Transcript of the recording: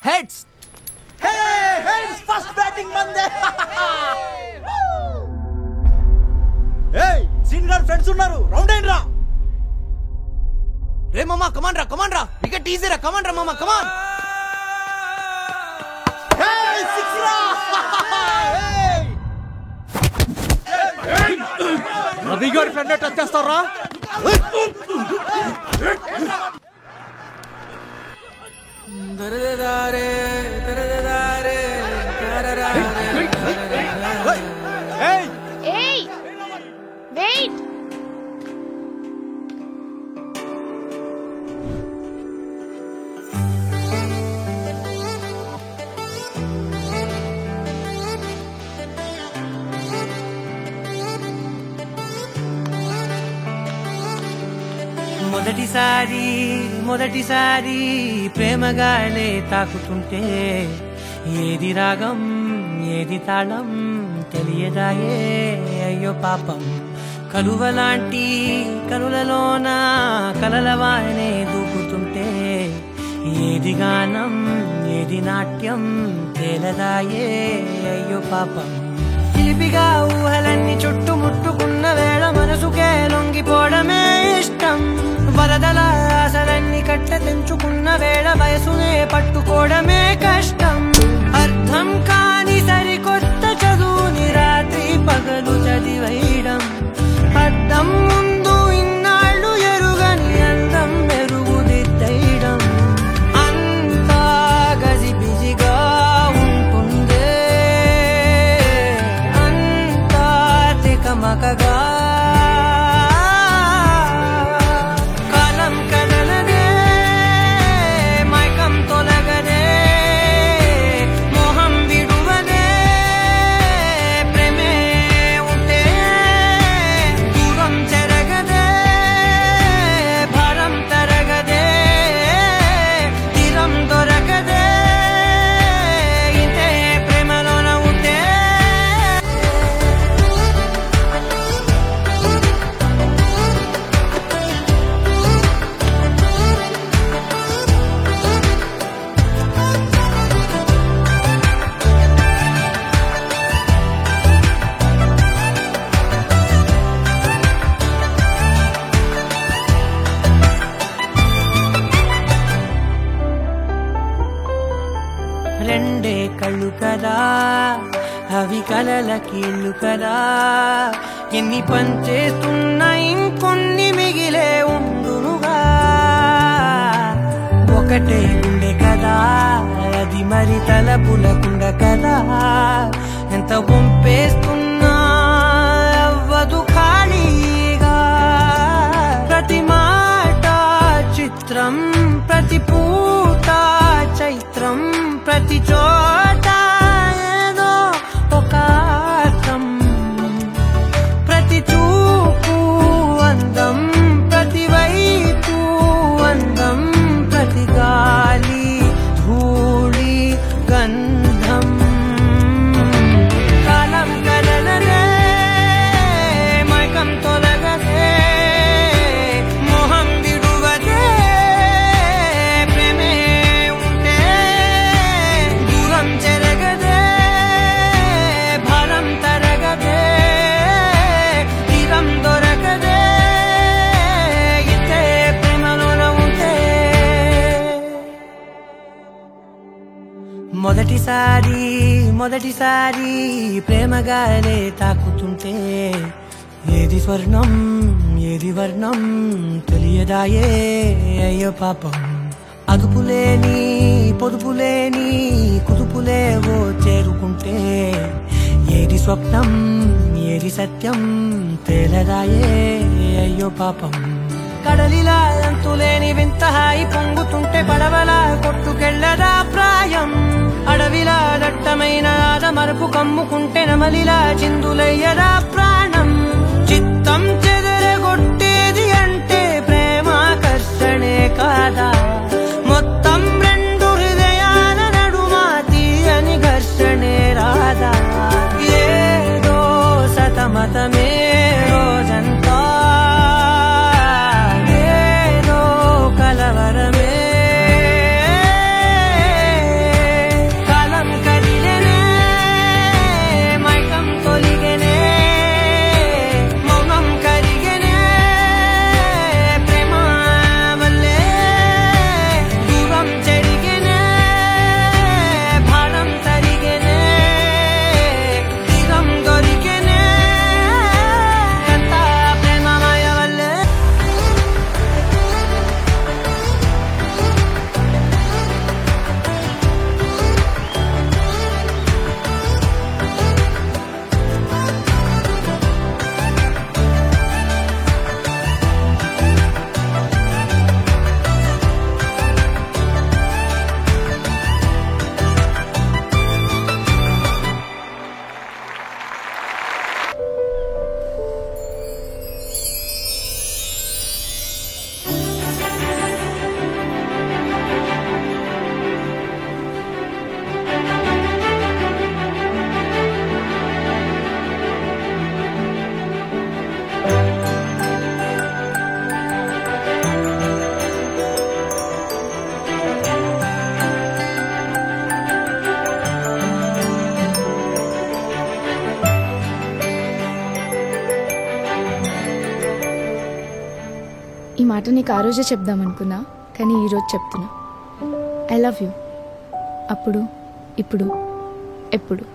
Heads. Heads first batting మందే. ఏయ్ scene గార్ ఫ్రెండ్స్ ఉన్నారు, రౌండ్ అయ్యిండ్రా. రే మామా కమాన్ రా వికెట్ ఈజీ రా, కమాన్ రా మామా కమాన్. సిక్స్ రా. రవి గారి ఫ్రెండ్ టచ్ చేస్తారా? మొదటిసారి ప్రేమగానే తాకుతుంటే ఏది రాగం ఏది తాళం తెలియదాయే అయ్యో పాపం. కలువలాంటి కనులలోన కలలవానే దూకుతుంటే ఏది గానం ఏది నాట్యం తేలదాయే అయ్యో పాపం. చిలిపిగా ఊహలన్నీ చుట్టుముట్టుకున్న వేళ మనసుకే లొంగిపోవడమే ఇష్టం. వరదల ఆశలన్నీ కట్ట తెంచుకున్న వేళ వయసునే పట్టుకోవడమే కష్టం. అర్థం కాని సరికొత్త చదువుని రాత్రి పగలు చదివేయడం. అర్థం ముందు ఇన్నాళ్ళు ఎరుగని అందం మెరుగుదిద్దడం. అంతా గజిబిజిగా ఉంటుందే, అంతా తికమకగా. రెండే కళ్ళు కదా అవి కలల కీళ్ళు కదా. ఎన్ని పనిచేస్తున్నా ఇంకొన్ని మిగిలే ఉండునుగా. ఒకటే గుండె కదా అది మరి తలపులకుండ కదా. ఎంత పంపేస్తున్నా అవ్వదు ఖాళీగా. ప్రతి మాట చిత్రం, ప్రతి పూట చైత్రం, ప్రతి చోట ఏదో ఒక అర్థం. ప్రతి చూపు అందం, ప్రతి వైపు అందం, ప్రతి గాలి ధూళి గంధం. కాలం కలలనే మైకం తొలగదే, మొహం విడువదే. ప్రేమే ఉంటే దూరం చెరగదే, భారం తరగదే, తీరం దొరకదే. ఇంతే ప్రేమలోన ఉంటే. మొదటిసారి ప్రేమగానే తాకుతుంటే ఏది స్వర్ణం ఏది వర్ణం తెలియదాయే అయ్యో పాపం. అదుపులేని పొదుపులేని కుదుపులేవో చేరుకుంటే ఏది స్వప్నం ఏది సత్యం తేలదాయే అయ్యో పాపం. కడలిలా అంతులేని వింత హాయి పొంగుతుంటే పడవలా కొట్టుకెళ్ళదా ప్రాయం. అడవిలా దట్టమైన ఆదమరపు కమ్ముకుంటే నమలిలా చిందులయ్యదా ప్రాణం. చిత్తం చెదరగొట్టేది అంటే ప్రేమాకర్షణే కాదా. మొత్తం రెండు హృదయాల నడుమ తీయని ఘర్షణే రాదా. ఏదో సతమతమే రోజంతా, ఏదో కలవరమే. మాట నీకు ఆ రోజే చెప్దామనుకున్నా, కానీ ఈరోజు చెప్తున్నా. I love you. అప్పుడు, ఇప్పుడు, ఎప్పుడు.